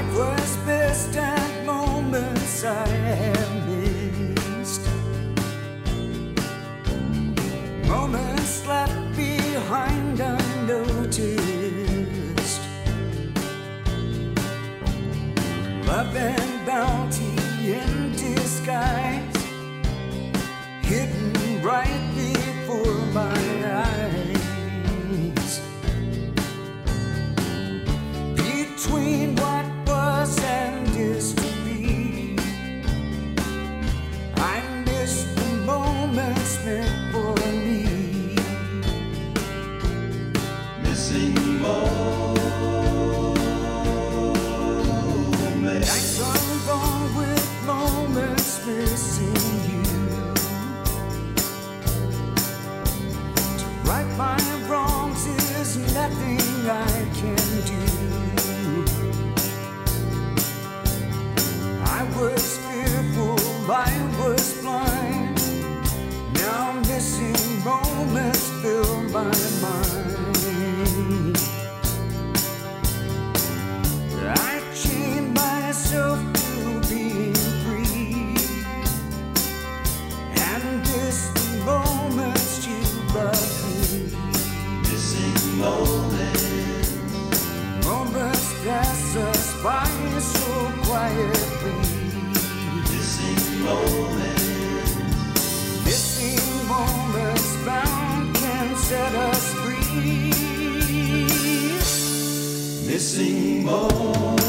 was best at moments I have missed. Moments left behind unnoticed. Love and bounty in disguise, hidden right before my eyes. Between what was and is to be, I miss the moments meant for me. Missing moments. Nights are long with moments missing you. To right my wrongs is nothing I can do. I was fearful, I was blind. Now missing moments fill my mind. I chained myself to being free, and this moments you love me. Missing moments. Moments pass us by so quietly. Missing moments. Missing moments found can set us free. Missing moments.